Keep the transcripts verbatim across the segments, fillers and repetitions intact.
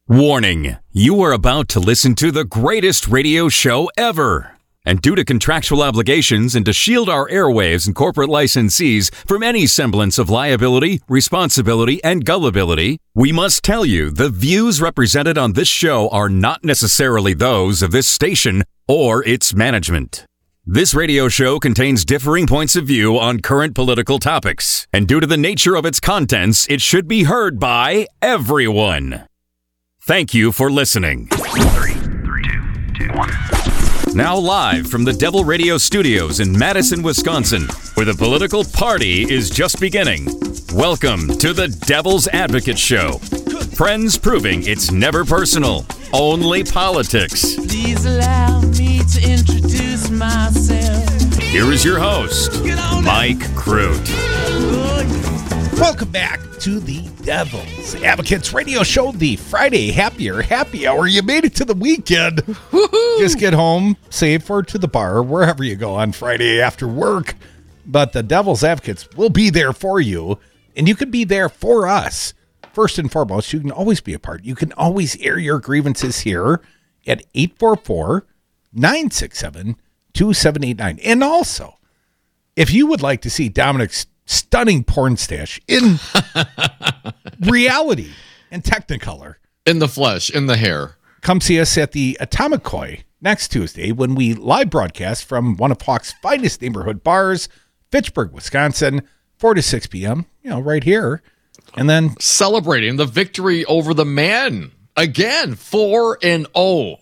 Warning, you are about to listen to the greatest radio show ever. And due to contractual obligations and to shield our airwaves and corporate licensees from any semblance of liability, responsibility, and gullibility, we must tell you the views represented on this show are not necessarily those of this station or its management. This radio show contains differing points of view on current political topics, and due to the nature of its contents, it should be heard by everyone. Thank you for listening. Three, three, two, two, one. Now live from the Devil Radio Studios in Madison, Wisconsin, where the political party is just beginning. Welcome to the Devil's Advocate Show. Friends proving it's never personal, only politics. Please allow me to introduce myself. Here is your host, Mike Crute. Welcome back to the Devil's Advocates Radio Show, the Friday Happier Happy Hour. You made it to the weekend. Woo-hoo. Just get home, safe, or to the bar, wherever you go on Friday after work. But the Devil's Advocates will be there for you, and you can be there for us. First and foremost, you can always be a part. You can always air your grievances here at eight four four, nine six seven, two seven eight nine. And also, if you would like to see Dominic's stunning porn stash in reality and Technicolor. In the flesh, in the hair. Come see us at the Atomic Koi next Tuesday when we live broadcast from one of Hawk's finest neighborhood bars, Fitchburg, Wisconsin, four to six p.m., you know, right here. And then celebrating the victory over the man. Again, four and oh.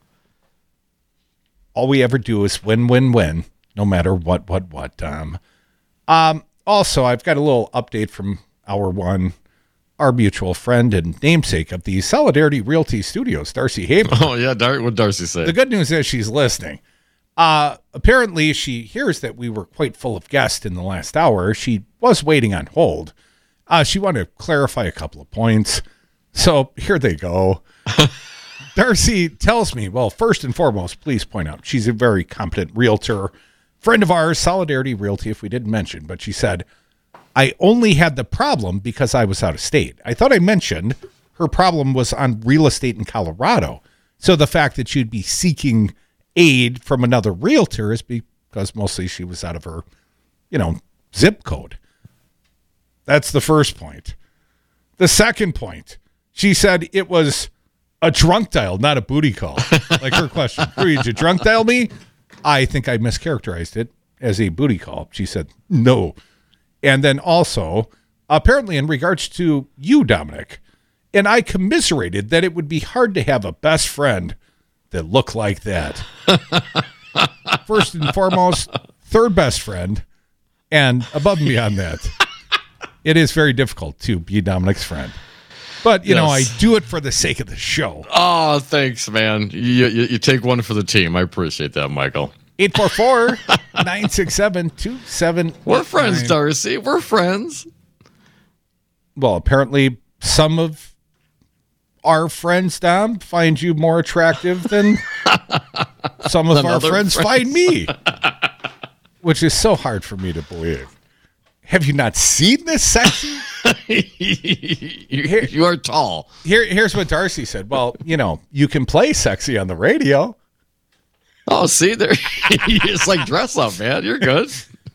All we ever do is win, win, win, no matter what, what, what. Um, um, Also, I've got a little update from our one, our mutual friend and namesake of the Solidarity Realty Studios, Darcy Haber. Oh, yeah. Dar- what Darcy say? The good news is she's listening. Uh, apparently, she hears that we were quite full of guests in the last hour. She was waiting on hold. Uh, she wanted to clarify a couple of points. So here they go. Darcy tells me, well, first and foremost, please point out, she's a very competent realtor. Friend of ours, Solidarity Realty, if we didn't mention, but she said, I only had the problem because I was out of state. I thought I mentioned her problem was on real estate in Colorado. So the fact that she'd be seeking aid from another realtor is because mostly she was out of her, you know, zip code. That's the first point. The second point, she said it was a drunk dial, not a booty call. Like her question, did you drunk dial me? I think I mischaracterized it as a booty call. She said, no. And then also, apparently in regards to you, Dominic, and I commiserated that it would be hard to have a best friend that looked like that. First and foremost, third best friend, and above and beyond that, it is very difficult to be Dominic's friend. But, you yes. know, I do it for the sake of the show. Oh, thanks, man. You, you, you take one for the team. I appreciate that, Michael. eight four four, nine six seven, two seven eight nine. We're friends, Darcy. We're friends. Well, apparently some of our friends, Dom, find you more attractive than some of our friends, friends find me. Which is so hard for me to believe. Have you not seen this sexy? you, you are tall. Here, here's what Darcy said. Well, you know, you can play sexy on the radio. Oh, see, there. It's like dress up, man. You're good.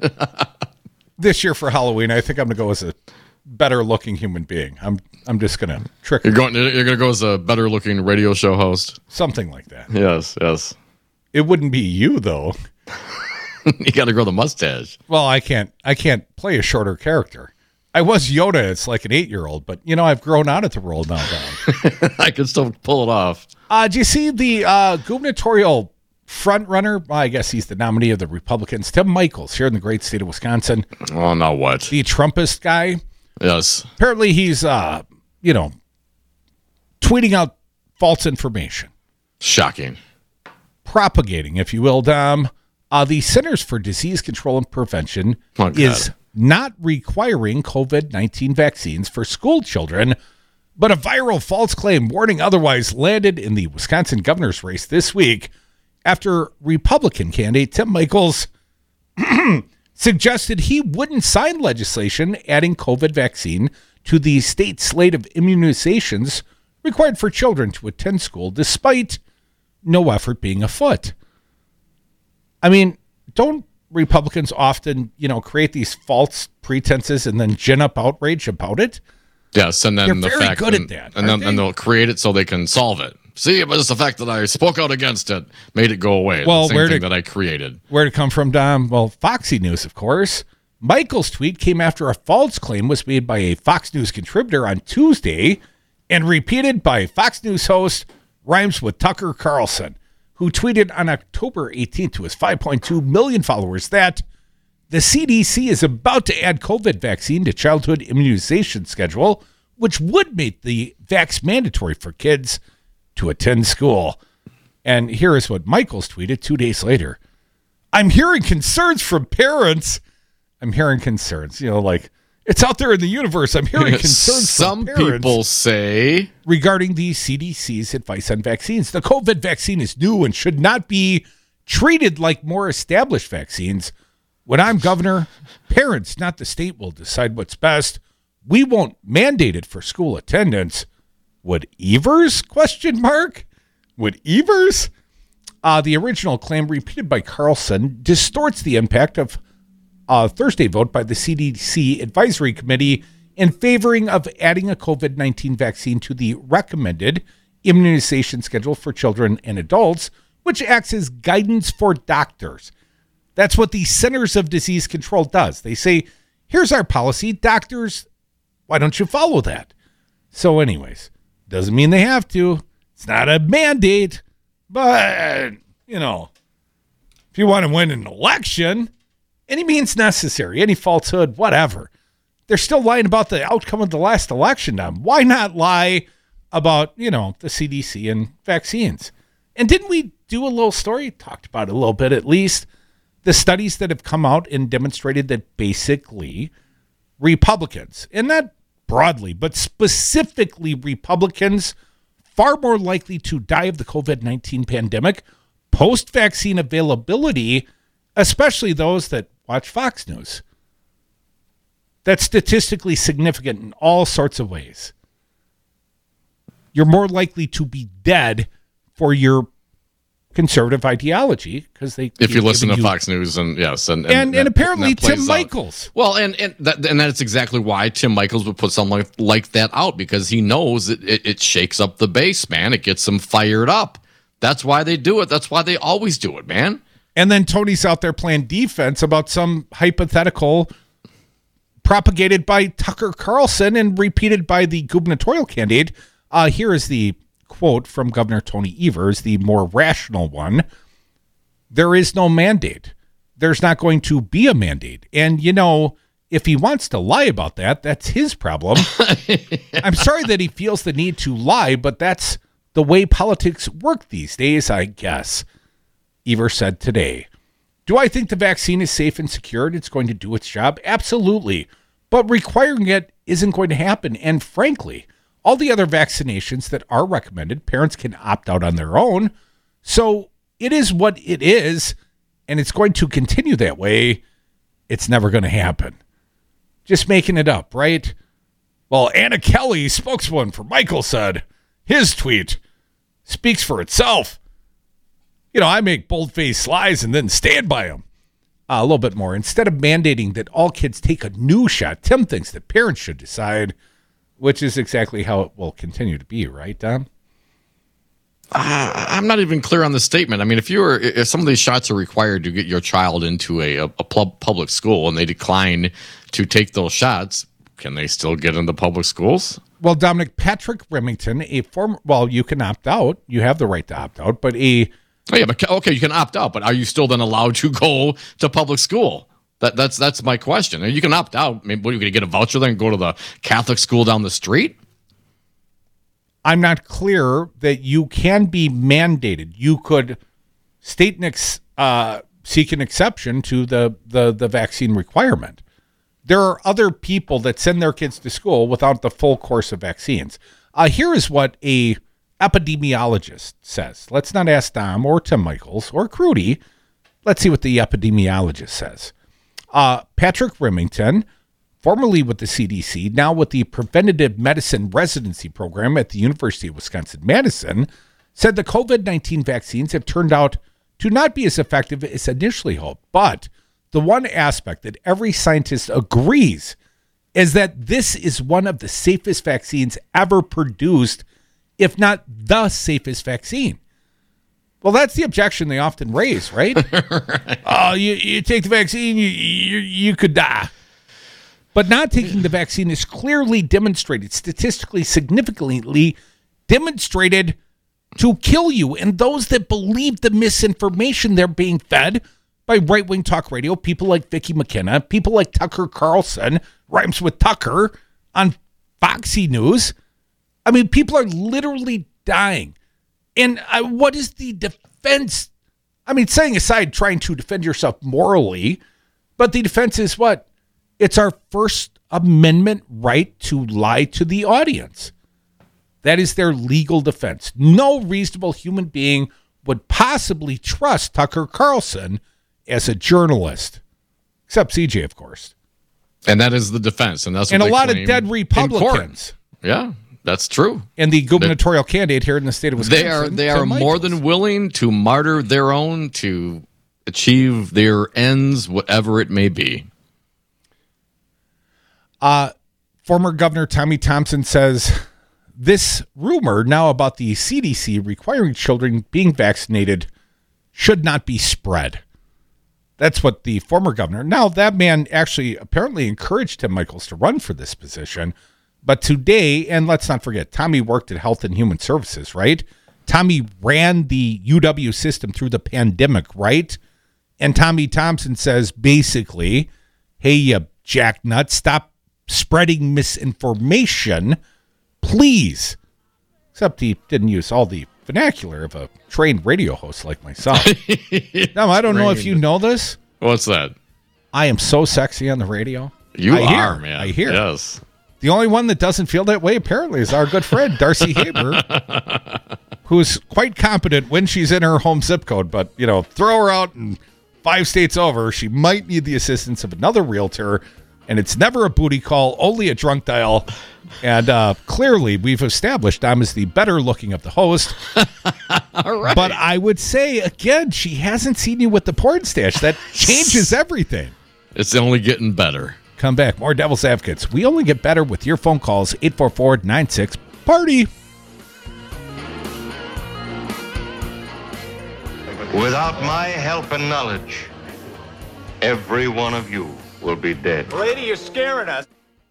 This year for Halloween, I think I'm going to go as a better looking human being. I'm I'm just going to trick. You're going. You're going to go as a better looking radio show host. Something like that. Yes, yes. It wouldn't be you though. You got to grow the mustache. Well, I can't. I can't play a shorter character. I was Yoda. It's like an eight-year-old, but you know I've grown out of the role now. I can still pull it off. Uh, do you see the uh, gubernatorial front runner? Well, I guess he's the nominee of the Republicans, Tim Michels, here in the great state of Wisconsin. Oh, now what? The Trumpist guy. Yes. Apparently, he's uh, you know, tweeting out false information. Shocking. Propagating, if you will, Dom. Uh, the Centers for Disease Control and Prevention oh, is not requiring COVID nineteen vaccines for school children, but a viral false claim warning otherwise landed in the Wisconsin governor's race this week after Republican candidate Tim Michels suggested he wouldn't sign legislation adding COVID vaccine to the state slate of immunizations required for children to attend school despite no effort being afoot. I mean, don't Republicans often, you know, create these false pretenses and then gin up outrage about it? Yes, and then They're the very fact good and, at that, and then aren't and they? they'll create it so they can solve it. See, it was the fact that I spoke out against it made it go away. Well, the same where thing did- that I created. Where'd it come from, Dom? Well, Foxy News, of course. Michael's tweet came after a false claim was made by a Fox News contributor on Tuesday and repeated by Fox News host Rhymes with Tucker Carlson, who tweeted on October eighteenth to his five point two million followers that the C D C is about to add COVID vaccine to childhood immunization schedule, which would make the vax mandatory for kids to attend school. And here is what Michaels tweeted two days later. I'm hearing concerns from parents. I'm hearing concerns, you know, like it's out there in the universe. I'm hearing concerns Some from parents people say regarding the C D C's advice on vaccines. The COVID vaccine is new and should not be treated like more established vaccines. When I'm governor, parents, not the state, will decide what's best. We won't mandate it for school attendance. Would Evers? Question mark. Would Evers? Uh, the original claim repeated by Carlson distorts the impact of a Thursday vote by the C D C Advisory Committee in favoring of adding a COVID nineteen vaccine to the recommended immunization schedule for children and adults, which acts as guidance for doctors. That's what the Centers of Disease Control does. They say, here's our policy. Doctors, why don't you follow that? So anyways, doesn't mean they have to. It's not a mandate. But, you know, if you want to win an election, any means necessary, any falsehood, whatever. They're still lying about the outcome of the last election now. Why not lie about, you know, the C D C and vaccines? And didn't we do a little story? Talked about it a little bit at least. The studies that have come out and demonstrated that basically Republicans, and not broadly, but specifically Republicans, far more likely to die of the COVID nineteen pandemic post-vaccine availability, especially those that watch Fox News. That's statistically significant in all sorts of ways. You're more likely to be dead for your conservative ideology because they if you keep listen to giving you- Fox News and yes, and and, and, that- apparently that plays Tim out. Michaels. Well, and and that, and that's exactly why Tim Michaels would put something like, like that out, because he knows it, it it shakes up the base, man. It gets them fired up. That's why they do it. That's why they always do it, man. And then Tony's out there playing defense about some hypothetical propagated by Tucker Carlson and repeated by the gubernatorial candidate. Uh, here is the quote from Governor Tony Evers, the more rational one. There is no mandate. There's not going to be a mandate. And, you know, if he wants to lie about that, that's his problem. I'm sorry that he feels the need to lie, but that's the way politics work these days, I guess. Evers said today. Do I think the vaccine is safe and secured? It's going to do its job? Absolutely. But requiring it isn't going to happen. And frankly, all the other vaccinations that are recommended, parents can opt out on their own. So it is what it is, and it's going to continue that way. It's never going to happen. Just making it up, right? Well, Anna Kelly, spokeswoman for Michael, said his tweet speaks for itself. You know, I make bold-faced lies and then stand by them. Uh, a little bit more. Instead of mandating that all kids take a new shot, Tim thinks that parents should decide, which is exactly how it will continue to be, right, Don? Uh, I'm not even clear on the statement. I mean, if you're if some of these shots are required to get your child into a, a, a pub, public school and they decline to take those shots, can they still get into public schools? Well, Dominic, Patrick Remington, a former, well, you can opt out. You have the right to opt out, but a Oh, yeah, but okay, you can opt out, but are you still then allowed to go to public school? That that's that's my question. You can opt out. Maybe what, are you going to get a voucher then and go to the Catholic school down the street? I'm not clear that you can be mandated. You could state an ex, uh, seek an exception to the, the, the vaccine requirement. There are other people that send their kids to school without the full course of vaccines. Uh, here is what a epidemiologist says. Let's not ask Dom or Tim Michaels or Crudy. Let's see what the epidemiologist says. Uh, Patrick Remington, formerly with the C D C, now with the Preventative Medicine Residency Program at the University of Wisconsin-Madison, said the COVID nineteen vaccines have turned out to not be as effective as initially hoped. But the one aspect that every scientist agrees is that this is one of the safest vaccines ever produced, if not the safest vaccine. Well, that's the objection they often raise, right? right. Oh, you, you take the vaccine, you, you you could die. But not taking the vaccine is clearly demonstrated, statistically significantly demonstrated to kill you. And those that believe the misinformation they're being fed by right-wing talk radio, people like Vicki McKenna, people like Tucker Carlson, rhymes with Tucker, on Foxy News. I mean, people are literally dying. And uh, what is the defense? I mean, setting aside trying to defend yourself morally, but the defense is what? It's our First Amendment right to lie to the audience. That is their legal defense. No reasonable human being would possibly trust Tucker Carlson as a journalist, except C J, of course. And that is the defense. And that's what and a they lot of claim dead in Republicans. court. Yeah, that's true. And the gubernatorial they, candidate here in the state of Wisconsin. They are they are more than willing to martyr their own to achieve their ends, whatever it may be. Uh, former Governor Tommy Thompson says this rumor now about the C D C requiring children being vaccinated should not be spread. That's what the former governor. Now, that man actually apparently encouraged Tim Michels to run for this position. But today, and let's not forget, Tommy worked at Health and Human Services, right? Tommy ran the U W system through the pandemic, right? And Tommy Thompson says basically, hey, you jacknut, stop spreading misinformation, please. Except he didn't use all the vernacular of a trained radio host like myself. Now, I don't know if you know this. What's that? I am so sexy on the radio. You I are, hear, man. I hear. Yes. The only one that doesn't feel that way, apparently, is our good friend, Darcy Haber, who's quite competent when she's in her home zip code. But, you know, throw her out in five states over, she might need the assistance of another realtor. And it's never a booty call, only a drunk dial. And uh, clearly, we've established Dom is the better looking of the host. All right. But I would say, again, she hasn't seen you with the porn stash. That changes everything. It's only getting better. Come back. More Devil's Advocates. We only get better with your phone calls. eight four four, nine six, party. Without my help and knowledge, every one of you will be dead. Lady, you're scaring us.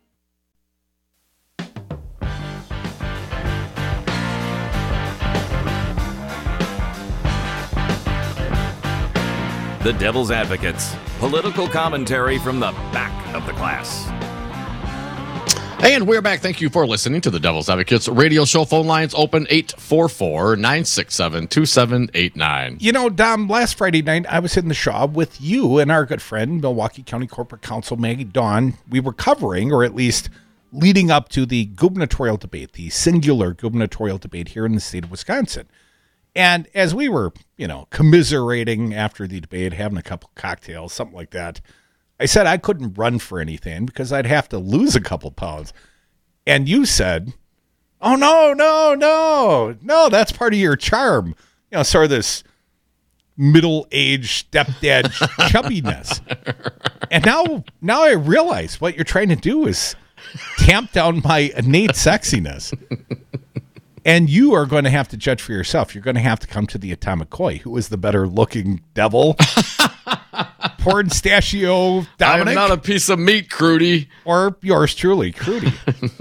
The Devil's Advocates. Political commentary from the back of the class. And we're back. Thank you for listening to the Devil's Advocates radio show. Phone lines open eight four four, nine six seven, two seven eight nine. You know, Dom, last Friday night, I was in the Shaw with you and our good friend, Milwaukee County Corporate Counsel Maggie Dawn. We were covering, or at least leading up to the gubernatorial debate, the singular gubernatorial debate here in the state of Wisconsin. And as we were, you know, commiserating after the debate, having a couple cocktails, something like that, I said I couldn't run for anything because I'd have to lose a couple pounds. And you said, oh, no, no, no, no, that's part of your charm. You know, sort of this middle-aged stepdad chubbiness. And now, now I realize what you're trying to do is tamp down my innate sexiness. And you are going to have to judge for yourself. You're going to have to come to the Atomic Koi. Who is the better-looking devil? Porn Stachio Dominic? I'm not a piece of meat, Crudy. Or yours truly, Crudy.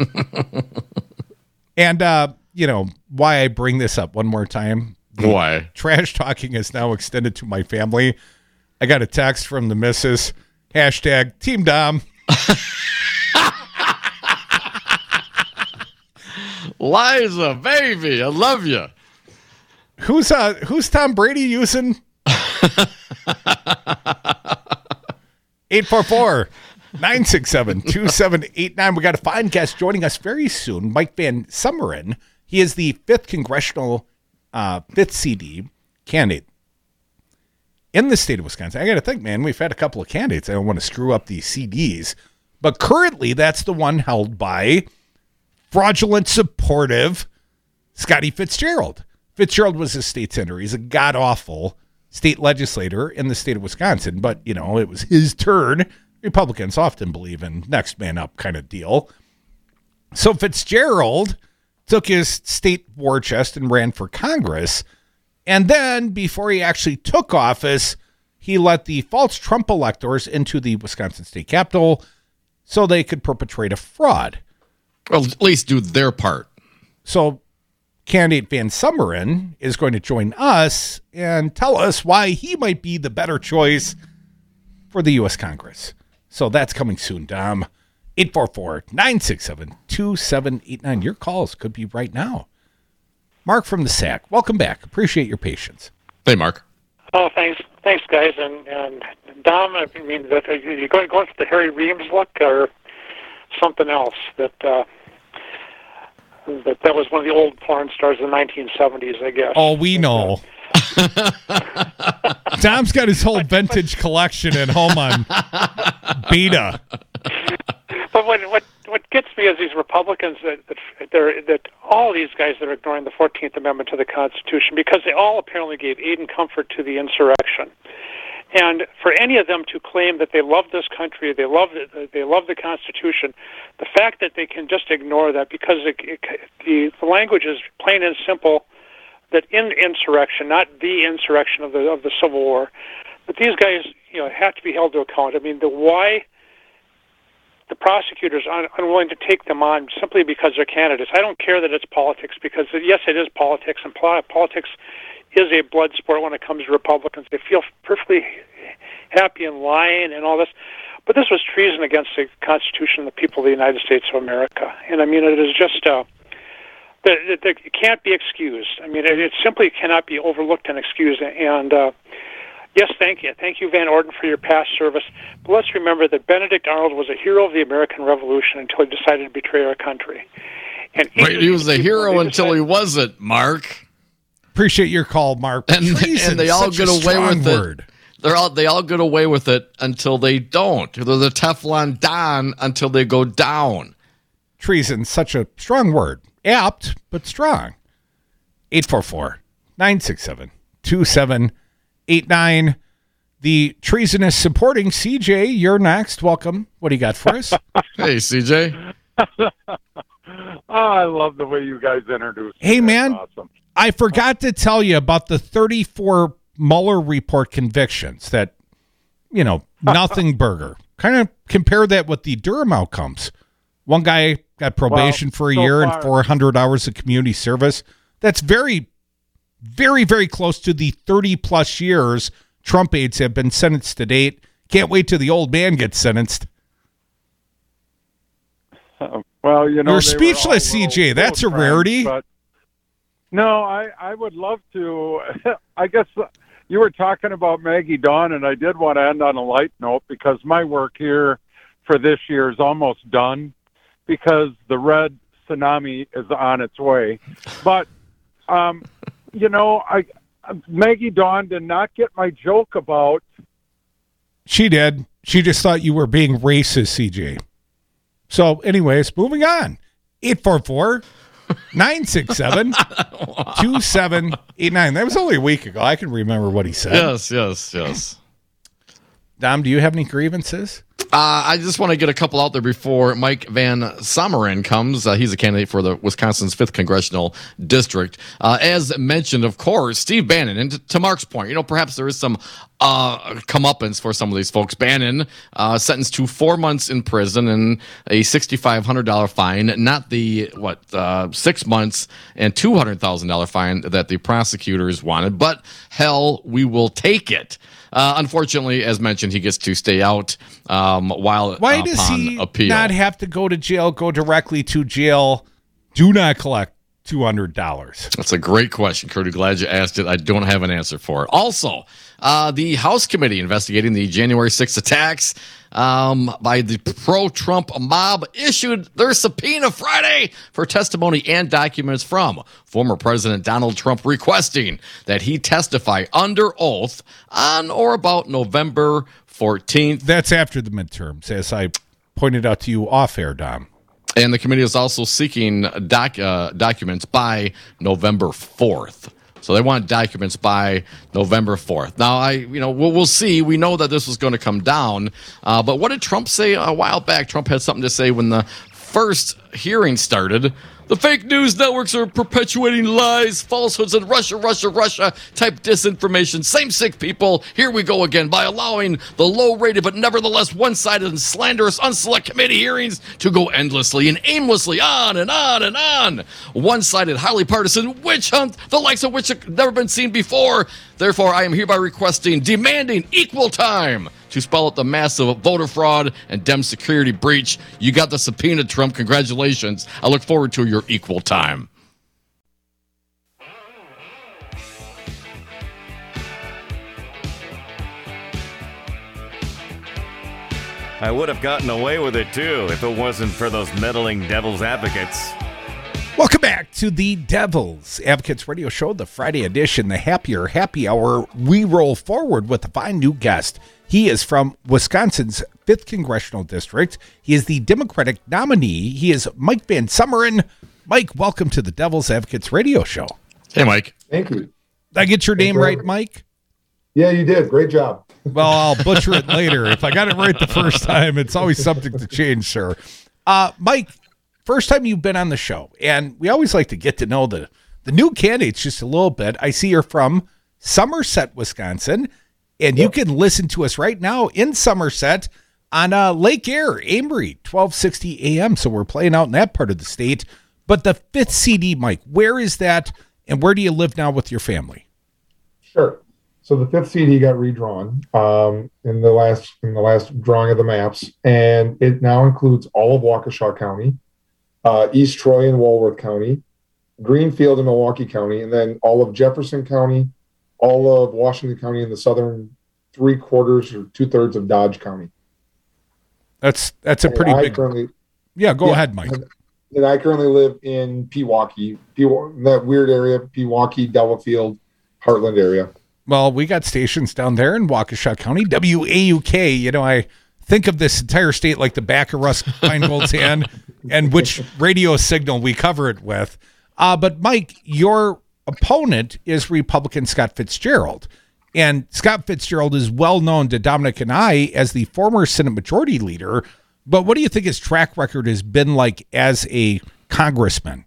And, uh, you know, why I bring this up one more time. Why? Trash talking is now extended to my family. I got a text from the missus. Hashtag Team Dom. Liza, baby, I love you. Who's uh who's Tom Brady using? eight four four, nine six seven, two seven eight nine. We got a fine guest joining us very soon, Mike Van Sumeren. He is the fifth congressional, uh, fifth C D candidate in the state of Wisconsin. I got to think, man, we've had a couple of candidates. I don't want to screw up the C Ds, But currently, that's the one held by fraudulent, supportive Scotty Fitzgerald. Fitzgerald was a state senator. He's a god-awful state legislator in the state of Wisconsin. But, you know, it was his turn. Republicans often believe in next man up kind of deal. So Fitzgerald took his state war chest and ran for Congress. And then, before he actually took office, he let the false Trump electors into the Wisconsin state capitol so they could perpetrate a fraud. Well, at least do their part. So candidate Van Sumeren is going to join us and tell us why he might be the better choice for the U S Congress. So that's coming soon, Dom. eight four four, nine six seven, two seven eight nine. Your calls could be right now. Mark from the S A C, welcome back. Appreciate your patience. Hey, Mark. Oh, thanks, thanks, guys. And, and Dom, I mean, that are you going going for the Harry Reams look or something else? That uh, that that was one of the old porn stars in the nineteen seventies, I guess. Oh, we know. Dom's got his whole vintage collection at home on beta. But what what what gets me is these Republicans that that, they're, that all these guys that are ignoring the fourteenth Amendment to the Constitution, because they all apparently gave aid and comfort to the insurrection. And for any of them to claim that they love this country, they love the, they love the Constitution, the fact that they can just ignore that because it, it, the, the language is plain and simple, that in insurrection, not the insurrection of the of the Civil War, that these guys, you know, have to be held to account. I mean, the why the prosecutors are unwilling to take them on simply because they're candidates. I don't care that it's politics, because yes, it is politics, and politics is a blood sport when it comes to Republicans. They feel perfectly happy in lying and all this. But this was treason against the Constitution and the people of the United States of America. And I mean, it is just, uh, it, it, it can't be excused. I mean, it, it simply cannot be overlooked and excused. And uh, yes, thank you. Thank you, Van Orden, for your past service. But let's remember that Benedict Arnold was a hero of the American Revolution until he decided to betray our country. And Wait, he was a hero until he wasn't, Mark. Appreciate your call, Mark. And, and they all get away with word. it. They're all they all get away with it until they don't. They're the Teflon Don until they go down. Treason, such a strong word. Apt, but strong. eight four four, nine six seven, two seven eight nine. The treasonous supporting C J, you're next. Welcome. What do you got for us? Hey, C J. Oh, I love the way you guys introduce me. Hey, man. That's awesome. I forgot to tell you about the thirty-four Mueller report convictions that, you know, nothing burger. Kind of compare that with the Durham outcomes. One guy got probation Well, for a so year far- and four hundred hours of community service. That's very, very, very close to the thirty-plus years Trump aides have been sentenced to date. Can't wait till the old man gets sentenced. Uh, well, you know, You're they were speechless, all C J. little- That's a little crimes, rarity. But no, I, I would love to. I guess you were talking about Maggie Dawn, and I did want to end on a light note because my work here for this year is almost done because the red tsunami is on its way. But, um, you know, I Maggie Dawn did not get my joke about. She did. She just thought you were being racist, C J. So, anyways, moving on. eight four four, nine six seven, two seven eight nine. That was only a week ago. I can remember what he said. Yes, yes, yes. Dom, do you have any grievances? Uh, I just want to get a couple out there before Mike Van Sumeren comes. Uh, he's a candidate for the Wisconsin's fifth Congressional District. Uh, as mentioned, of course, Steve Bannon. And to, to Mark's point, you know, perhaps there is some uh, comeuppance for some of these folks. Bannon uh, sentenced to four months in prison and a six thousand five hundred dollars fine, not the, what, uh, six months and two hundred thousand dollars fine that the prosecutors wanted. But hell, we will take it. Uh, unfortunately, as mentioned, he gets to stay out um, while Why uh, does upon he appeal. not have to go to jail, go directly to jail, do not collect two hundred dollars? That's a great question, Curdy. Glad you asked it. I don't have an answer for it. Also, uh, the House committee investigating the January sixth attacks um, by the pro-Trump mob issued their subpoena Friday for testimony and documents from former President Donald Trump, requesting that he testify under oath on or about November fourteenth. That's after the midterms, as I pointed out to you off air, Dom. And the committee is also seeking doc, uh, documents by November fourth. So they want documents by November fourth. Now, I, you know, we'll, we'll see. We know that this was going to come down. Uh, but what did Trump say a while back? Trump had something to say when the first hearing started. The fake news networks are perpetuating lies, falsehoods, and Russia, Russia, Russia type disinformation. Same sick people. Here we go again by allowing the low-rated but nevertheless one-sided and slanderous unselect committee hearings to go endlessly and aimlessly on and on and on. One-sided, highly partisan witch hunt, the likes of which have never been seen before. Therefore, I am hereby requesting, demanding equal time to spell out the massive voter fraud and Dem security breach. You got the subpoena, Trump. Congratulations. I look forward to your equal time. I would have gotten away with it, too, if it wasn't for those meddling devil's advocates. Welcome back to the Devil's Advocates Radio Show, the Friday edition, the Happier Happy Hour. We roll forward with a fine new guest. He is from Wisconsin's fifth Congressional District. He is the Democratic nominee. He is Mike Van Summeren. Mike, welcome to the Devil's Advocates Radio Show. Hey, Mike. Thank you. Did I get your name right, Mike? Yeah, you did. Great job. Well, I'll butcher it later. If I got it right the first time, it's always something to change, sir. Uh, Mike, first time you've been on the show, and we always like to get to know the, the new candidates just a little bit. I see you're from Somerset, Wisconsin, and yep. You can listen to us right now in Somerset on uh, Lake Air, Amory, twelve sixty A M. So we're playing out in that part of the state. But the fifth C D, Mike, where is that, and where do you live now with your family? Sure. So the fifth C D got redrawn um, in the last in the last drawing of the maps, and it now includes all of Waukesha County, uh, East Troy and Walworth County, Greenfield and Milwaukee County, and then all of Jefferson County, all of Washington County, and the southern three quarters or two thirds of Dodge County. That's that's a and pretty I big. Currently, yeah, go yeah, ahead, Mike. And, and I currently live in Pewaukee, Pew- that weird area, Pewaukee, Delafield, Heartland area. Well, we got stations down there in Waukesha County, W A U K. You know, I think of this entire state like the back of Russ Feingold's hand and which radio signal we cover it with. Uh, but, Mike, your opponent is Republican Scott Fitzgerald. And Scott Fitzgerald is well known to Dominic and I as the former Senate Majority Leader. But what do you think his track record has been like as a congressman?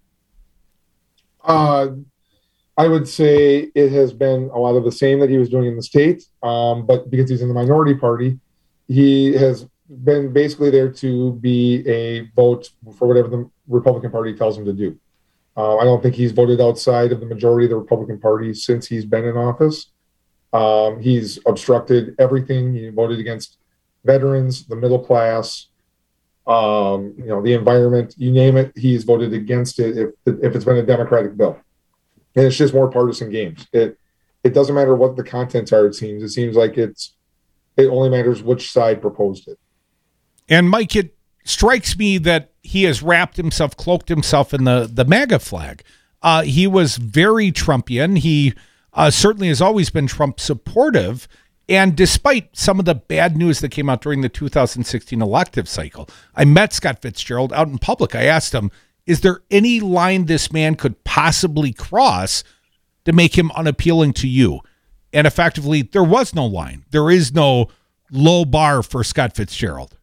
Uh, I would say it has been a lot of the same that he was doing in the state. Um, but because he's in the minority party, he has been basically there to be a vote for whatever the Republican Party tells him to do. Uh, I don't think he's voted outside of the majority of the Republican Party since he's been in office. Um, he's obstructed everything. He voted against veterans, the middle class, um, you know, the environment, you name it. He's voted against it if if it's been a Democratic bill. And it's just more partisan games. It it doesn't matter what the contents are. It seems. It seems like it's it only matters which side proposed it. And Mike, it strikes me that he has wrapped himself, cloaked himself in the the MAGA flag. Uh, he was very Trumpian. He uh, certainly has always been Trump supportive. And despite some of the bad news that came out during the two thousand sixteen elective cycle, I met Scott Fitzgerald out in public. I asked him, is there any line this man could possibly cross to make him unappealing to you? And effectively, there was no line. There is no low bar for Scott Fitzgerald.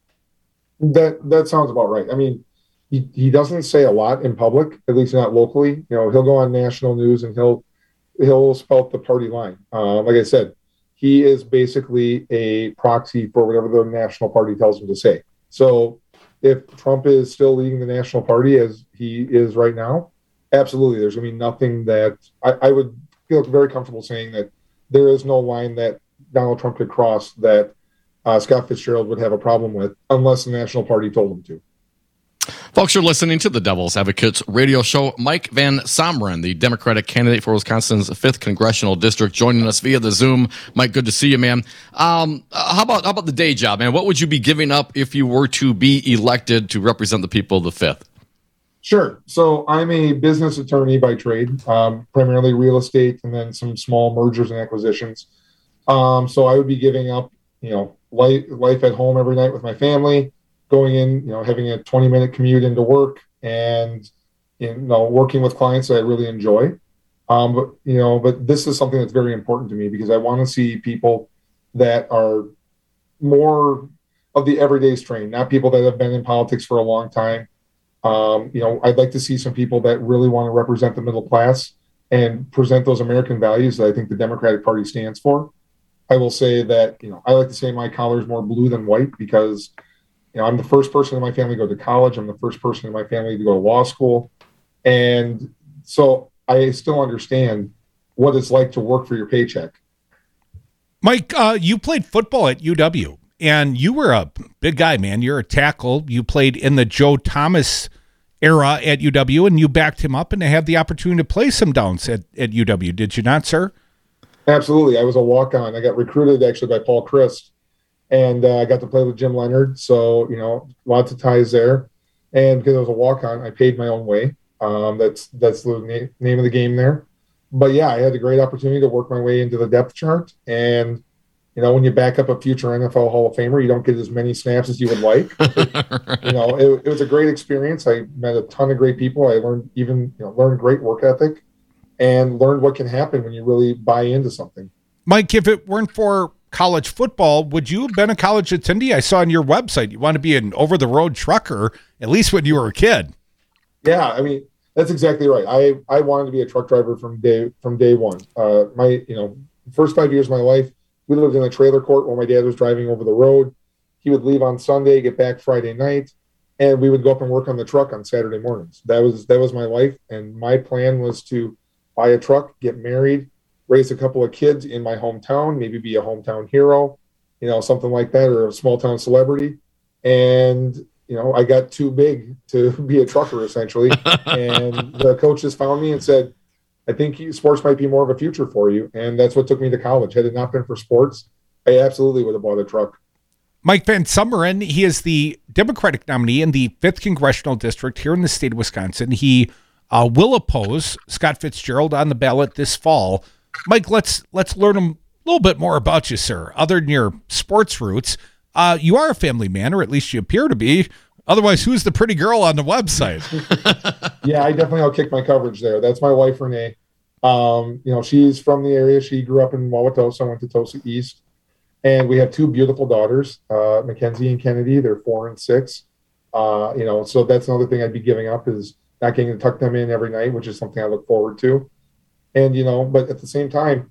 That that sounds about right. I mean, he, he doesn't say a lot in public, at least not locally. You know, he'll go on national news and he'll he'll spout the party line. Uh, like I said, he is basically a proxy for whatever the national party tells him to say. So if Trump is still leading the national party as he is right now, absolutely, there's going to be nothing that I, I would feel very comfortable saying that there is no line that Donald Trump could cross that uh, Scott Fitzgerald would have a problem with unless the national party told him to. Folks, you're listening to the Devil's Advocates radio show. Mike Van Summeren, the Democratic candidate for Wisconsin's fifth Congressional District, joining us via the Zoom. Mike, good to see you, man. Um, how about how about the day job, man? What would you be giving up if you were to be elected to represent the people of the fifth? Sure. So I'm a business attorney by trade, um, primarily real estate and then some small mergers and acquisitions. Um, so I would be giving up, you know, life, life at home every night with my family, going in, you know, having a twenty minute commute into work and, you know, working with clients that I really enjoy. Um, but, you know, but this is something that's very important to me because I want to see people that are more of the everyday strain, not people that have been in politics for a long time. Um, you know, I'd like to see some people that really want to represent the middle class and present those American values that I think the Democratic Party stands for. I will say that, you know, I like to say my collar is more blue than white because, you know, I'm the first person in my family to go to college. I'm the first person in my family to go to law school. And so I still understand what it's like to work for your paycheck. Mike, uh, you played football at U W, and you were a big guy, man. You're a tackle. You played in the Joe Thomas era at U W, and you backed him up and had the opportunity to play some downs at, at U W. Did you not, sir? Absolutely. I was a walk-on. I got recruited actually by Paul Christ, and uh, I got to play with Jim Leonard. So, you know, lots of ties there. And because I was a walk-on, I paid my own way. Um, that's that's the na- name of the game there. But yeah, I had a great opportunity to work my way into the depth chart. And, you know, when you back up a future N F L Hall of Famer, you don't get as many snaps as you would like. But, you know, it, it was a great experience. I met a ton of great people. I learned even, you know, learned great work ethic and learned what can happen when you really buy into something. Mike, if it weren't for college football, would you have been a college attendee? I saw on your website you want to be an over-the-road trucker, at least when you were a kid. Yeah, I mean, that's exactly right. I, I wanted to be a truck driver from day from day one. Uh, my you know first five years of my life, we lived in a trailer court while my dad was driving over the road. He would leave on Sunday, get back Friday night, and we would go up and work on the truck on Saturday mornings. That was that was my life, and my plan was to buy a truck, get married, raise a couple of kids in my hometown, maybe be a hometown hero, you know, something like that, or a small town celebrity, and you know, I got too big to be a trucker, essentially. And the coaches found me and said, I think you, sports might be more of a future for you. And that's what took me to college. Had it not been for sports, I absolutely would have bought a truck. Mike Van Sumeren, he is the Democratic nominee in the fifth Congressional District here in the state of Wisconsin. He uh, will oppose Scott Fitzgerald on the ballot this fall. Mike, let's let's learn a little bit more about you, sir. Other than your sports roots, Uh, you are a family man, or at least you appear to be. Otherwise, who's the pretty girl on the website? Yeah, I definitely outkick my coverage there. That's my wife, Renee. Um, you know, she's from the area. She grew up in Wauwatosa, went to Tosa East. And we have two beautiful daughters, uh, Mackenzie and Kennedy. They're four and six. Uh, you know, so that's another thing I'd be giving up is not getting to tuck them in every night, which is something I look forward to. And, you know, but at the same time,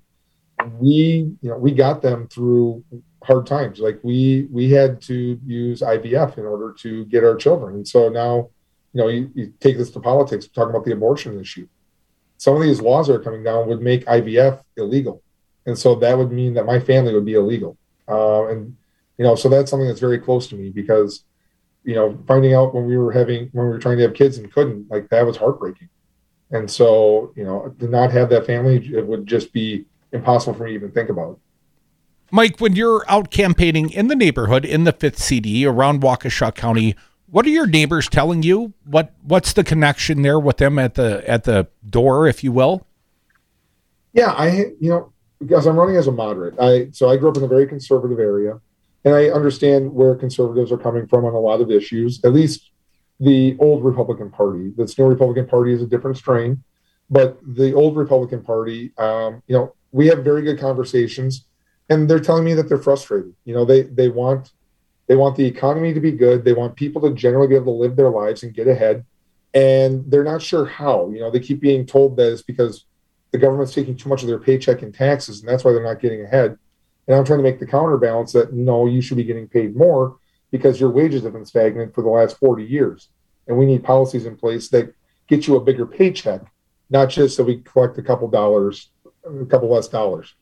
we, you know, we got them through hard times. Like we we had to use I V F in order to get our children. And so now, you know, you, you take this to politics, talking about the abortion issue. Some of these laws that are coming down would make I V F illegal. And so that would mean that my family would be illegal. Uh, and, you know, so that's something that's very close to me because, you know, finding out when we were having, when we were trying to have kids and couldn't, like that was heartbreaking. And so, you know, to not have that family, it would just be impossible for me to even think about. Mike, when you're out campaigning in the neighborhood, in the fifth C D around Waukesha County, what are your neighbors telling you? What What's the connection there with them at the at the door, if you will? Yeah, I you know because I'm running as a moderate. I so I grew up in a very conservative area, and I understand where conservatives are coming from on a lot of issues. At least the old Republican Party. This new Republican Party is a different strain, but the old Republican Party, um, you know, we have very good conversations. And they're telling me that they're frustrated. You know, they they want they want the economy to be good. They want people to generally be able to live their lives and get ahead. And they're not sure how. You know, they keep being told that it's because the government's taking too much of their paycheck in taxes, and that's why they're not getting ahead. And I'm trying to make the counterbalance that, no, you should be getting paid more because your wages have been stagnant for the last forty years. And we need policies in place that get you a bigger paycheck, not just so we collect a couple dollars, a couple less dollars.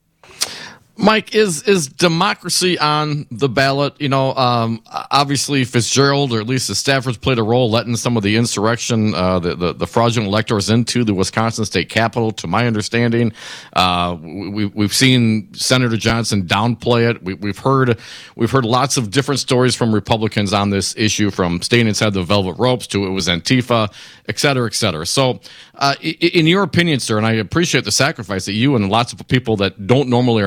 Mike, is is democracy on the ballot? You know, um, obviously Fitzgerald, or at least the staffers, played a role letting some of the insurrection, uh, the, the the fraudulent electors into the Wisconsin state capitol. To my understanding, uh, we, we've seen Senator Johnson downplay it. We, we've heard we've heard lots of different stories from Republicans on this issue, from staying inside the velvet ropes to it was Antifa, et cetera, et cetera. So, uh, in your opinion, sir, and I appreciate the sacrifice that you and lots of people that don't normally are not politicians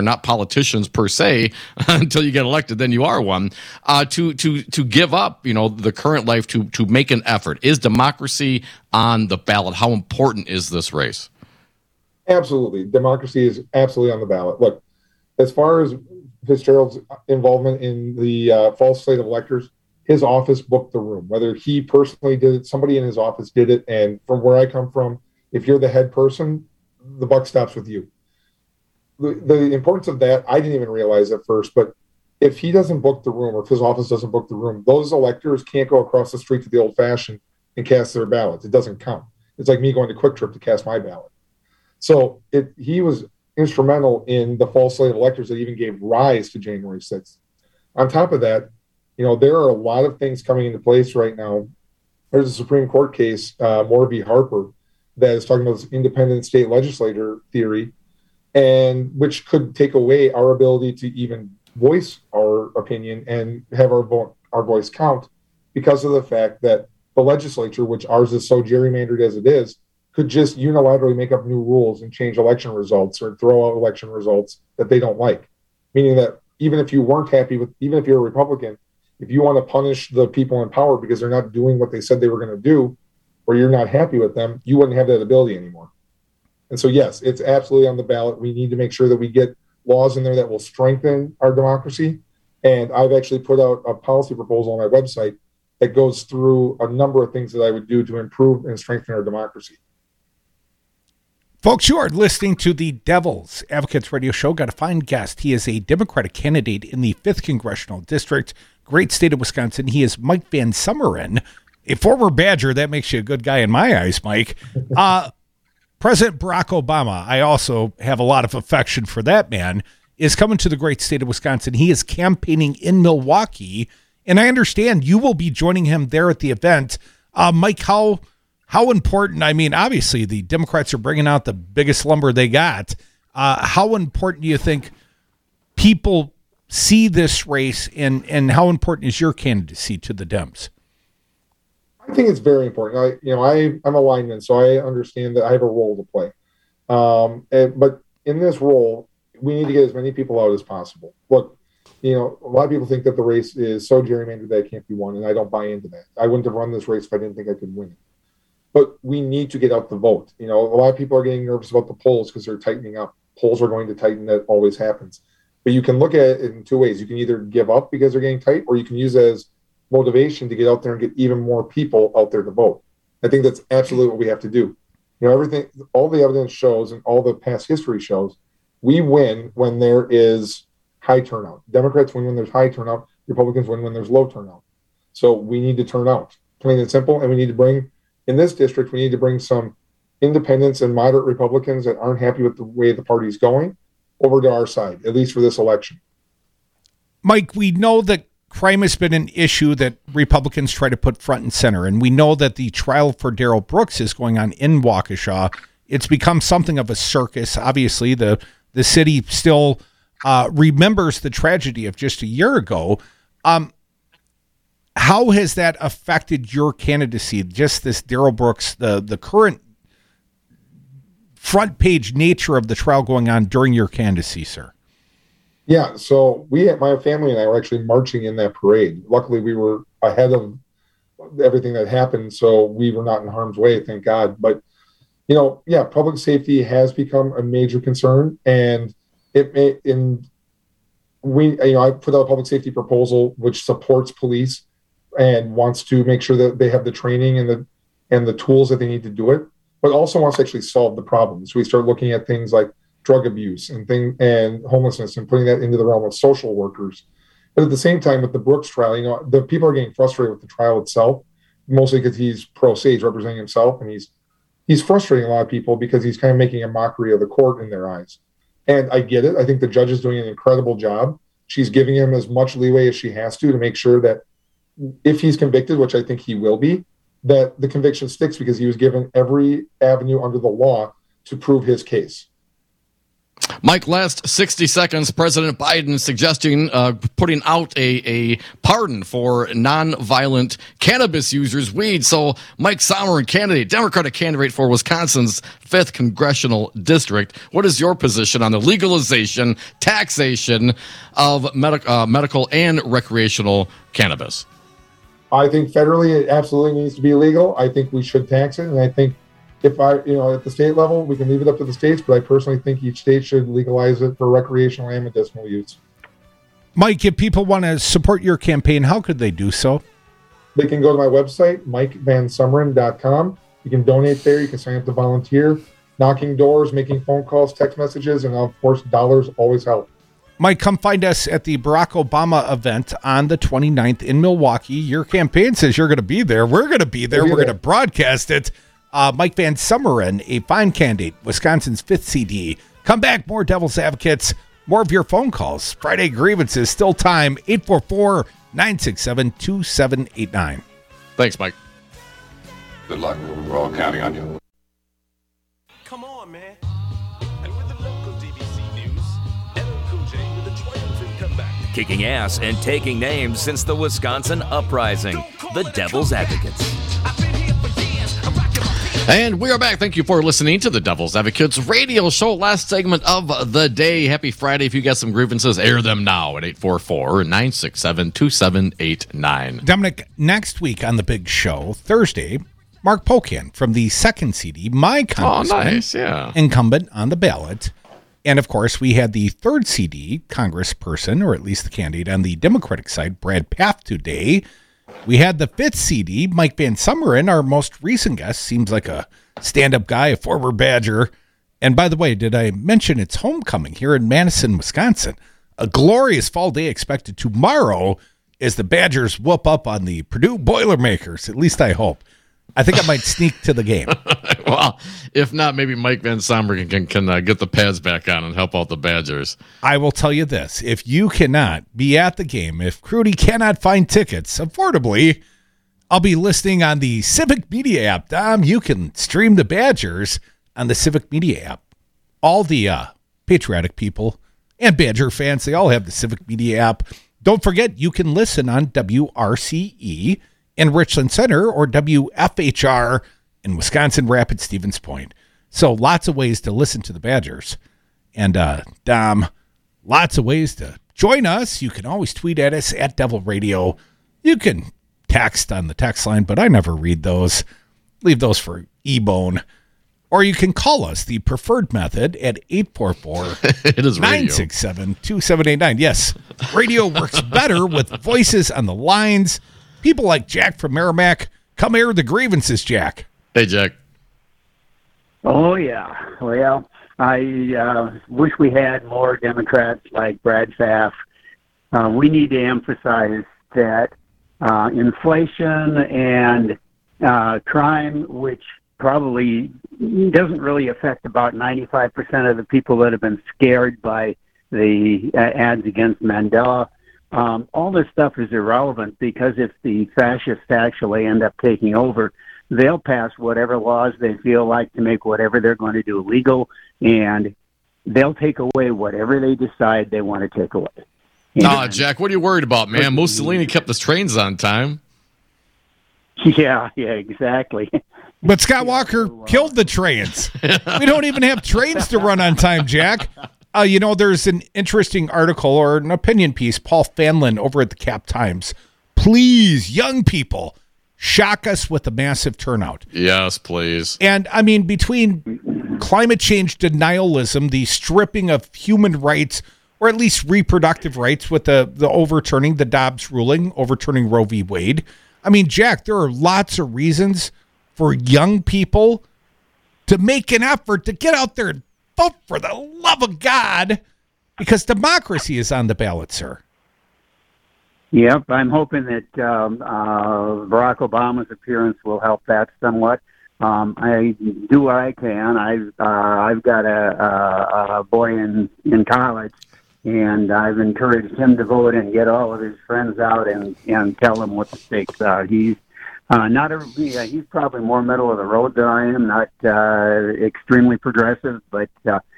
politicians per se until you get elected, then you are one. Uh, to to to give up, you know, the current life to to make an effort. Is democracy on the ballot? How important is this race? Absolutely, democracy is absolutely on the ballot. Look, as far as Fitzgerald's involvement in the uh, false slate of electors, his office booked the room. Whether he personally did it, somebody in his office did it. And from where I come from, if you're the head person, the buck stops with you. The, the importance of that, I didn't even realize at first, but if he doesn't book the room, or if his office doesn't book the room, those electors can't go across the street to the old fashioned and cast their ballots. It doesn't count. It's like me going to Quick Trip to cast my ballot. So it, he was instrumental in the false slate of electors that even gave rise to January sixth. On top of that, you know, there are a lot of things coming into place right now. There's a Supreme Court case, uh, Moore v. Harper, that is talking about this independent state legislator theory, and which could take away our ability to even voice our opinion and have our vo- our voice count, because of the fact that the legislature, which ours is so gerrymandered as it is, could just unilaterally make up new rules and change election results or throw out election results that they don't like. Meaning that even if you weren't happy with, even if you're a Republican, if you want to punish the people in power because they're not doing what they said they were going to do, or you're not happy with them, you wouldn't have that ability anymore. And so, yes, it's absolutely on the ballot. We need to make sure that we get laws in there that will strengthen our democracy. And I've actually put out a policy proposal on my website that goes through a number of things that I would do to improve and strengthen our democracy. Folks, you are listening to the Devil's Advocates Radio Show. Got a fine guest. He is a Democratic candidate in the fifth Congressional District, great state of Wisconsin. He is Mike Van Sumeren, a former Badger. That makes you a good guy in my eyes, Mike. Uh, President Barack Obama, I also have a lot of affection for that man, is coming to the great state of Wisconsin. He is campaigning in Milwaukee, and I understand you will be joining him there at the event. Uh, Mike, how... How important, I mean, obviously the Democrats are bringing out the biggest lumber they got. Uh, how important do you think people see this race, and, and how important is your candidacy to the Dems? I think it's very important. I, you know, I, I'm a lineman, so I understand that I have a role to play. Um, and, but in this role, we need to get as many people out as possible. Look, you know, a lot of people think that the race is so gerrymandered that it can't be won, and I don't buy into that. I wouldn't have run this race if I didn't think I could win it. But we need to get out the vote. You know, a lot of people are getting nervous about the polls because they're tightening up. Polls are going to tighten. That always happens. But you can look at it in two ways. You can either give up because they're getting tight, or you can use it as motivation to get out there and get even more people out there to vote. I think that's absolutely what we have to do. You know, everything, all the evidence shows and all the past history shows, we win when there is high turnout. Democrats win when there's high turnout. Republicans win when there's low turnout. So we need to turn out, plain and simple, and we need to bring, in this district, we need to bring some independents and moderate Republicans that aren't happy with the way the party's going over to our side, at least for this election. Mike, we know that crime has been an issue that Republicans try to put front and center, and we know that the trial for Darrell Brooks is going on in Waukesha. It's become something of a circus. Obviously, the, the city still uh, remembers the tragedy of just a year ago. Um, How has that affected your candidacy? Just this Darrell Brooks, the, the current front page nature of the trial going on during your candidacy, sir? Yeah, so we, my family and I were actually marching in that parade. Luckily, we were ahead of everything that happened, so we were not in harm's way, thank God. But, you know, yeah, public safety has become a major concern, and it may, in we, you know, I put out a public safety proposal which supports police and wants to make sure that they have the training and the and the tools that they need to do it, but also wants to actually solve the problem. So we start looking at things like drug abuse and thing and homelessness and putting that into the realm of social workers. But at the same time, with the Brooks trial, you know, the people are getting frustrated with the trial itself, mostly because he's pro se representing himself, and he's he's frustrating a lot of people because he's kind of making a mockery of the court in their eyes. And I get it. I think the judge is doing an incredible job. She's giving him as much leeway as she has to to make sure that if he's convicted, which I think he will be, that the conviction sticks because he was given every avenue under the law to prove his case. Mike, last sixty seconds, President Biden suggesting uh, putting out a, a pardon for nonviolent cannabis users, weed. So Mike Sommeren, candidate, Democratic candidate for Wisconsin's fifth congressional district. What is your position on the legalization, taxation of medic, uh, medical and recreational cannabis? I think federally it absolutely needs to be illegal. I think we should tax it, and I think if I, you know, at the state level, we can leave it up to the states, but I personally think each state should legalize it for recreational and medicinal use. Mike, if people want to support your campaign, how could they do so? They can go to my website, mike van summeren dot com. You can donate there. You can sign up to volunteer, knocking doors, making phone calls, text messages, and of course, dollars always help. Mike, come find us at the Barack Obama event on the twenty-ninth in Milwaukee. Your campaign says you're going to be there. We're going to be there. We'll be We're there. going to broadcast it. Uh, Mike Van Summeren, a fine candidate, Wisconsin's fifth C D. Come back, more Devil's Advocates, more of your phone calls. Friday grievances, still time, eight four four, nine six seven, two seven eight nine. Thanks, Mike. Good luck. We're all counting on you. Come on, man. And with the local D B C News, L L Cool J with a triumphant comeback. Kicking ass and taking names since the Wisconsin Uprising. The Devil's Advocates. And we are back. Thank you for listening to the Devil's Advocates radio show. Last segment of the day. Happy Friday. If you got some grievances, air them now at eight four four, nine six seven, two seven eight nine. Dominic, next week on the big show, Thursday, Mark Pocan from the second C D, my congressman, oh, nice, yeah. incumbent on the ballot. And, of course, we had the third C D congressperson, or at least the candidate on the Democratic side, Brad Pfaff, today. We had the fifth C D, Mike Van Summeren, our most recent guest. Seems like a stand-up guy, a former Badger. And by the way, did I mention it's homecoming here in Madison, Wisconsin? A glorious fall day expected tomorrow as the Badgers whoop up on the Purdue Boilermakers. At least I hope. I think I might sneak to the game. Well, if not, maybe Mike Van Summeren can, can uh, get the pads back on and help out the Badgers. I will tell you this. If you cannot be at the game, if Crudy cannot find tickets affordably, I'll be listening on the Civic Media app. Dom, you can stream the Badgers on the Civic Media app. All the uh, patriotic people and Badger fans, they all have the Civic Media app. Don't forget, you can listen on W R C E in Richland Center or W F H R in Wisconsin Rapids, Stevens Point. So lots of ways to listen to the Badgers. And uh, Dom, lots of ways to join us. You can always tweet at us at Devil Radio. You can text on the text line, but I never read those. Leave those for E-Bone. Or you can call us, the preferred method, at eight four four, nine six seven, two seven eight nine. Yes, radio works better with voices on the lines. People like Jack from Merrimack, come air the grievances, Jack. Hey, Jack. Oh, yeah. Well, I uh, wish we had more Democrats like Brad Pfaff. Uh, we need to emphasize that uh, inflation and uh, crime, which probably doesn't really affect about ninety-five percent of the people that have been scared by the uh, ads against Mandela. Um, all this stuff is irrelevant because if the fascists actually end up taking over, they'll pass whatever laws they feel like to make whatever they're going to do legal, and they'll take away whatever they decide they want to take away. Nah, Jack, what are you worried about, man? Mussolini kept the trains on time. Yeah, yeah, exactly. But Scott Walker killed the trains. We don't even have trains to run on time, Jack. Uh, you know, there's an interesting article or an opinion piece, Paul Fanlin over at the Cap Times. Please, young people, shock us with a massive turnout. Yes, please. And, I mean, between climate change denialism, the stripping of human rights, or at least reproductive rights with the, the overturning, the Dobbs ruling, overturning Roe v. Wade. I mean, Jack, there are lots of reasons for young people to make an effort to get out there and vote for the love of God, because democracy is on the ballot, sir. Yep, I'm hoping that um, uh, Barack Obama's appearance will help that somewhat. Um, I do what I can. I've uh, I've got a, a, a boy in, in college, and I've encouraged him to vote and get all of his friends out and, and tell them what the stakes are. He's uh, not a, yeah, he's probably more middle of the road than I am, not uh, extremely progressive, but uh,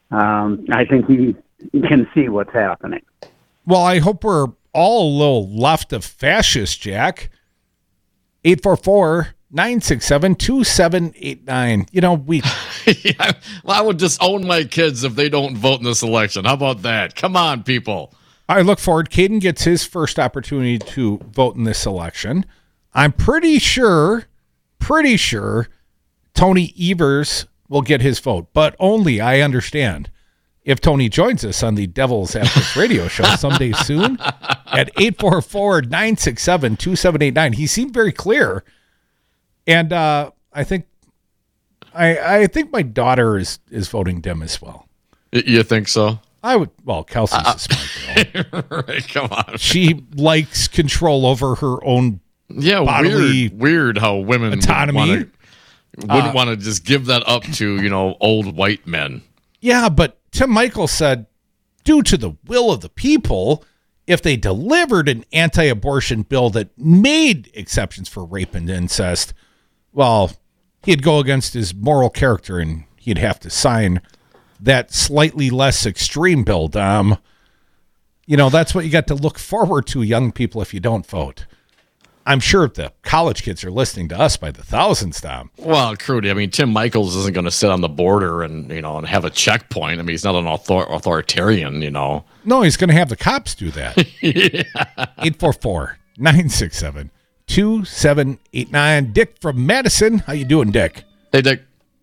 um, I think he, he can see what's happening. Well, I hope we're all a little left of fascist, Jack. eight four four, nine six seven, two seven eight nine. You know, we... yeah, well, I would disown my kids if they don't vote in this election. How about that? Come on, people. I look forward. Caden gets his first opportunity to vote in this election. I'm pretty sure, pretty sure Tony Evers will get his vote, but only, I understand, if Tony joins us on the Devil's Advocates radio show someday soon at eight four four, nine six seven, two seven eight nine. He seemed very clear. And uh, I think I I think my daughter is, is voting Dem as well. You think so? I would. Well, Kelsey's uh, a smart girl. Right, come on. She likes control over her own yeah, bodily weird, weird how women autonomy. Would wanna, wouldn't Uh, want to just give that up to, you know, old white men. Yeah, but Tim Michael said, due to the will of the people, if they delivered an anti-abortion bill that made exceptions for rape and incest, well, he'd go against his moral character and he'd have to sign that slightly less extreme bill, Dom. You know, that's what you got to look forward to, young people, if you don't vote. I'm sure the college kids are listening to us by the thousands, Dom. Well, Crudy, I mean, Tim Michaels isn't going to sit on the border and, you know, and have a checkpoint. I mean, he's not an author- authoritarian, you know. No, he's going to have the cops do that. yeah. eight four four, nine six seven, two seven eight nine. Dick from Madison. How you doing, Dick? Hey, Dick.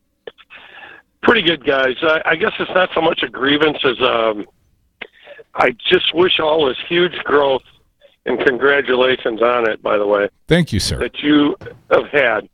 Pretty good, guys. I, I guess it's not so much a grievance as um, I just wish all this huge growth, and congratulations on it, by the way. Thank you, sir. That you have had.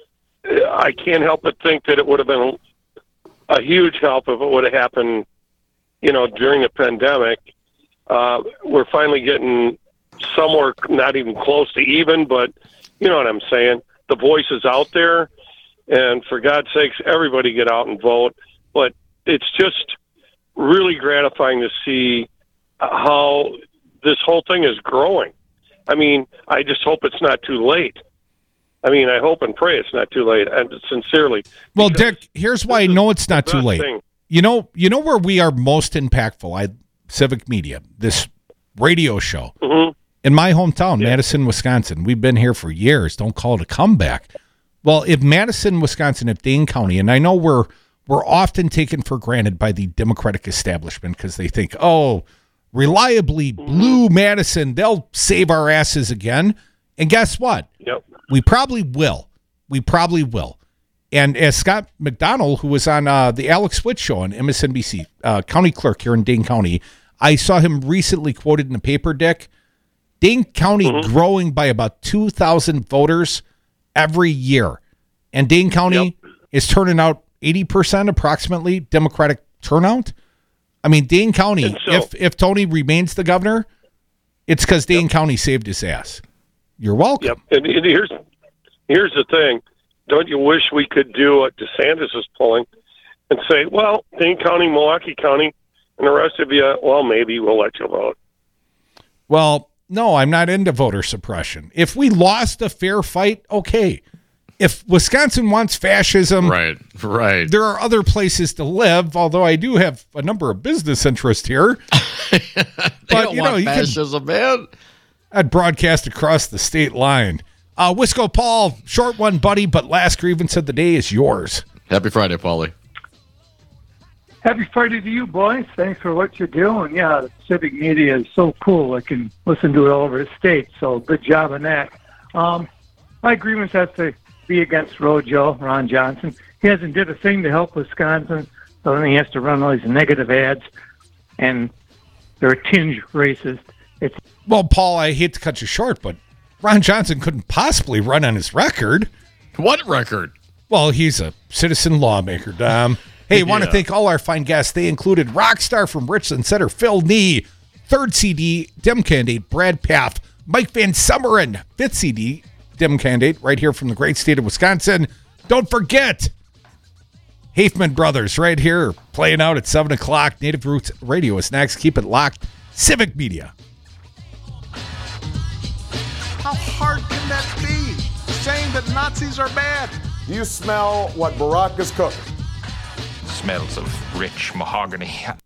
I can't help but think that it would have been a huge help if it would have happened, you know, during the pandemic. Uh, we're finally getting somewhere not even close to even, but you know what I'm saying. The voice is out there. And for God's sakes, everybody get out and vote. But it's just really gratifying to see how this whole thing is growing. I mean, I just hope it's not too late. I mean, I hope and pray it's not too late, and sincerely. Well, Dick, here's why I know it's not too late. Thing. You know, you know where we are most impactful? I Civic Media, this radio show. Mm-hmm. In my hometown, yeah. Madison, Wisconsin. We've been here for years. Don't call it a comeback. Well, if Madison, Wisconsin, if Dane County, and I know we're we're often taken for granted by the Democratic establishment because they think, oh, reliably blue Madison, they'll save our asses again. And guess what? Yep. We probably will. We probably will. And as Scott McDonald, who was on uh, the Alex Witt show on M S N B C, uh, county clerk here in Dane County, I saw him recently quoted in the paper, Dick. Dane County mm-hmm. growing by about two thousand voters every year. And Dane County yep. is turning out eighty percent approximately Democratic turnout. I mean, Dane County, so, if if Tony remains the governor, it's because Dane yep. County saved his ass. You're welcome. Yep. And, and here's here's the thing. Don't you wish we could do what DeSantis is pulling and say, well, Dane County, Milwaukee County, and the rest of you, well, maybe we'll let you vote. Well, no, I'm not into voter suppression. If we lost a fair fight, okay. If Wisconsin wants fascism, right, right. there are other places to live, although I do have a number of business interests here. they but, don't you want know, you fascism, can, man. I'd broadcast across the state line. Uh, Wisco Paul, short one, buddy, but last grievance of the day is yours. Happy Friday, Paulie. Happy Friday to you, boys. Thanks for what you're doing. Yeah, the civic media is so cool. I can listen to it all over the state, so good job on that. Um, my grievance has to be against Rojo, Ron Johnson. He hasn't did a thing to help Wisconsin, so then he has to run all these negative ads, and they're a tinge racist. It's Well, Paul, I hate to cut you short, but Ron Johnson couldn't possibly run on his record. What record? Well, he's a citizen lawmaker, Dom. Hey, yeah. want to thank all our fine guests. They included rock star from Richland Center, Phil Nee, third C D, Dem candidate, Brad Paff, Mike Van Summeren, fifth C D, Dem candidate, right here from the great state of Wisconsin. Don't forget, Hafman Brothers, right here, playing out at seven o'clock. Native Roots Radio is next. Keep it locked. Civic Media. How hard can that be? Saying that Nazis are bad. You smell what Barack is cooking. Smells of rich mahogany.